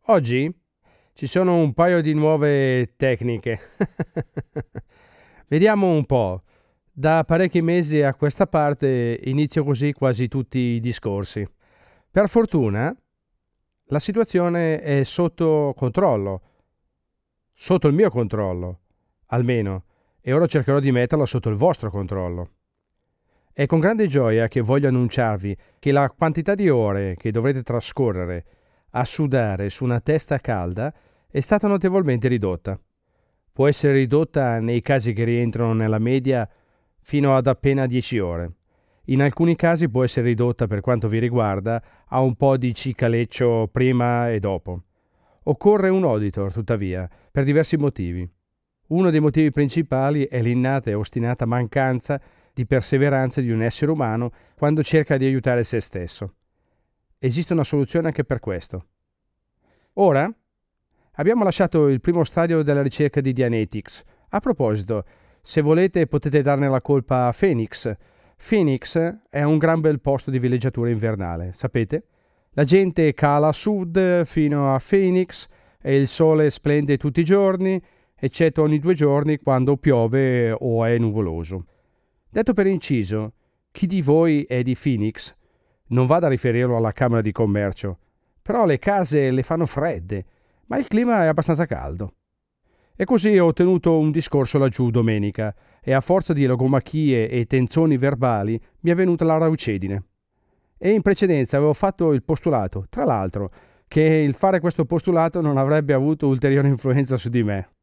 Oggi ci sono un paio di nuove tecniche. Vediamo un po'. Da parecchi mesi a questa parte inizio così quasi tutti i discorsi. Per fortuna la situazione è sotto controllo, sotto il mio controllo, almeno, e ora cercherò di metterla sotto il vostro controllo. È con grande gioia che voglio annunciarvi che la quantità di ore che dovrete trascorrere a sudare su una testa calda è stata notevolmente ridotta. Può essere ridotta nei casi che rientrano nella media fino ad appena 10 ore. In alcuni casi può essere ridotta, per quanto vi riguarda, a un po' di cicaleccio prima e dopo. Occorre un auditor, tuttavia, per diversi motivi. Uno dei motivi principali è l'innata e ostinata mancanza di perseveranza di un essere umano quando cerca di aiutare se stesso. Esiste una soluzione anche per questo. Ora abbiamo lasciato il primo stadio della ricerca di Dianetics. A proposito, se volete potete darne la colpa a Phoenix. Phoenix è un gran bel posto di villeggiatura invernale, sapete? La gente cala a sud fino a Phoenix e il sole splende tutti i giorni, eccetto ogni 2 giorni quando piove o è nuvoloso. Detto per inciso, chi di voi è di Phoenix non vada a riferirlo alla Camera di Commercio, però le case le fanno fredde, ma il clima è abbastanza caldo. E così ho tenuto un discorso laggiù domenica e a forza di logomachie e tenzoni verbali mi è venuta la raucedine. E in precedenza avevo fatto il postulato, tra l'altro, che il fare questo postulato non avrebbe avuto ulteriore influenza su di me.